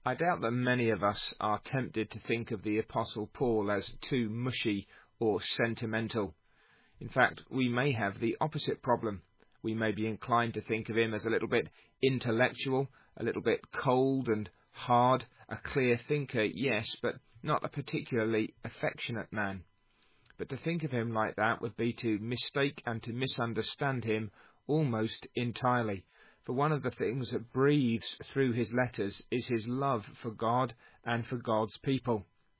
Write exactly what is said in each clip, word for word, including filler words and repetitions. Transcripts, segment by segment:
I doubt that many of us are tempted to think of the Apostle Paul as too mushy or sentimental. In fact, we may have the opposite problem. We may be inclined to think of him as a little bit intellectual, a little bit cold and hard, a clear thinker, yes, but not a particularly affectionate man. But to think of him like that would be to mistake and to misunderstand him almost entirely. For one of the things that breathes through his letters is his love for God and for God's people.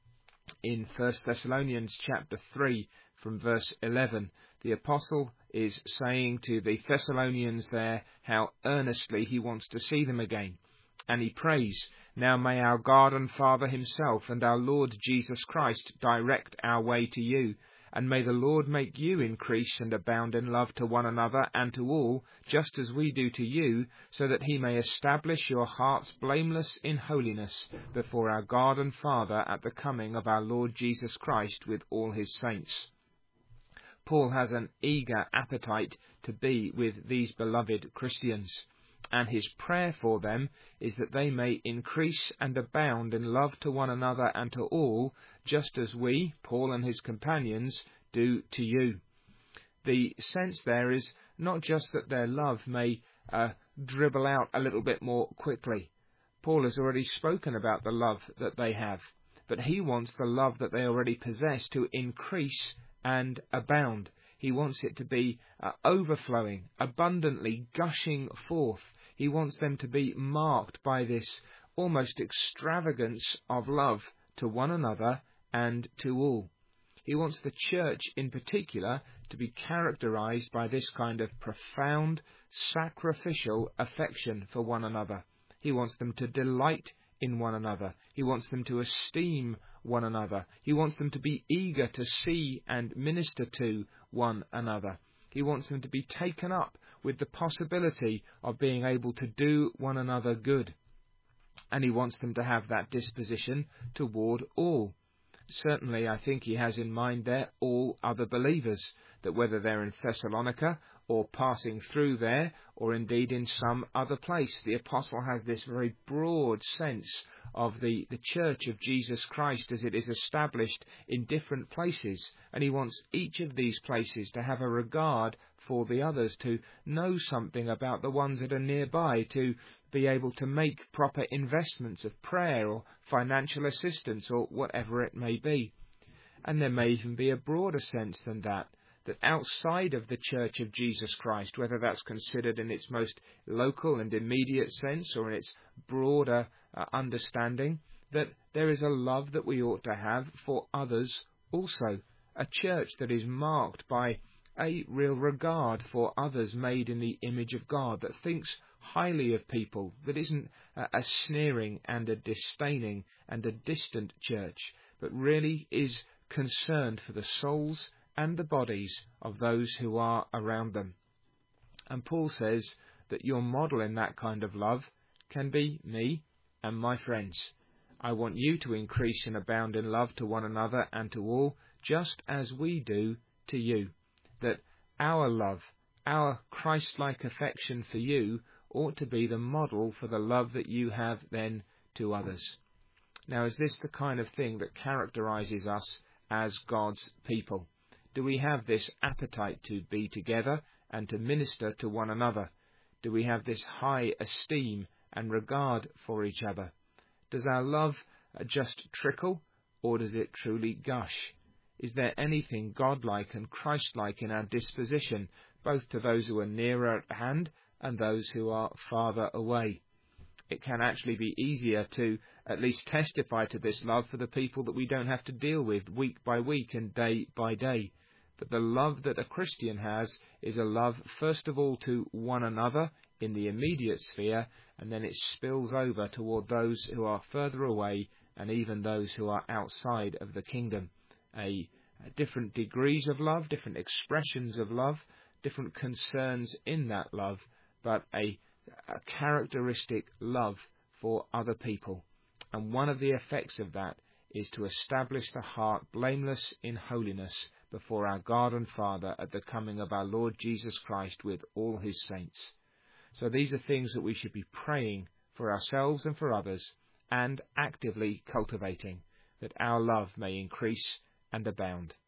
In First Thessalonians chapter three, from verse eleven, the apostle is saying to the Thessalonians there how earnestly he wants to see them again. And he prays, "Now may our God and Father himself and our Lord Jesus Christ direct our way to you. And may the Lord make you increase and abound in love to one another and to all, just as we do to you, so that he may establish your hearts blameless in holiness before our God and Father at the coming of our Lord Jesus Christ with all his saints." Paul has an eager appetite to be with these beloved Christians, and his prayer for them is that they may increase and abound in love to one another and to all, just as we, Paul and his companions, do to you. The sense there is not just that their love may uh, dribble out a little bit more quickly. Paul has already spoken about the love that they have, but he wants the love that they already possess to increase and abound. He wants it to be uh, overflowing, abundantly gushing forth. He wants them to be marked by this almost extravagance of love to one another and to all. He wants the church in particular to be characterized by this kind of profound, sacrificial affection for one another. He wants them to delight in one another. He wants them to esteem one another. He wants them to be eager to see and minister to one another. He wants them to be taken up with the possibility of being able to do one another good. And he wants them to have that disposition toward all. Certainly, I think he has in mind there all other believers, that whether they're in Thessalonica or passing through there, or indeed in some other place, the apostle has this very broad sense of the, the church of Jesus Christ as it is established in different places, and he wants each of these places to have a regard for the others, to know something about the ones that are nearby, to be able to make proper investments of prayer or financial assistance or whatever it may be. And there may even be a broader sense than that, that outside of the Church of Jesus Christ, whether that's considered in its most local and immediate sense or in its broader uh, understanding, that there is a love that we ought to have for others also. A church that is marked by a real regard for others made in the image of God, that thinks highly of people, that isn't a, a sneering and a disdaining and a distant church, but really is concerned for the souls and the bodies of those who are around them. And Paul says that your model in that kind of love can be me and my friends. I want you to increase and abound in love to one another and to all, just as we do to you. That our love, our Christ-like affection for you ought to be the model for the love that you have then to others. Now, is this the kind of thing that characterizes us as God's people? Do we have this appetite to be together and to minister to one another? Do we have this high esteem and regard for each other? Does our love just trickle, or does it truly gush? Is there anything godlike and Christ-like in our disposition, both to those who are nearer at hand and those who are farther away? It can actually be easier to at least testify to this love for the people that we don't have to deal with week by week and day by day. But the love that a Christian has is a love first of all to one another in the immediate sphere, and then it spills over toward those who are further away and even those who are outside of the kingdom. A, a different degrees of love, different expressions of love, different concerns in that love, but a, a characteristic love for other people. And one of the effects of that is to establish the heart blameless in holiness before our God and Father at the coming of our Lord Jesus Christ with all his saints. So these are things that we should be praying for ourselves and for others and actively cultivating, that our love may increase and abound.